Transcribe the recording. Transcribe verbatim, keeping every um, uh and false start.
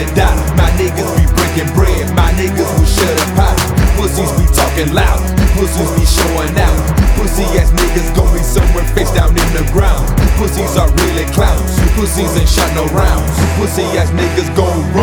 the dollar. My niggas be breaking bread, my niggas will shut the pot. Pussies be talking loud, pussies be showing out. Pussy ass niggas gon' be somewhere face down in the ground. Pussies are really clowns, pussies ain't shot no rounds. Pussy ass niggas gon' run.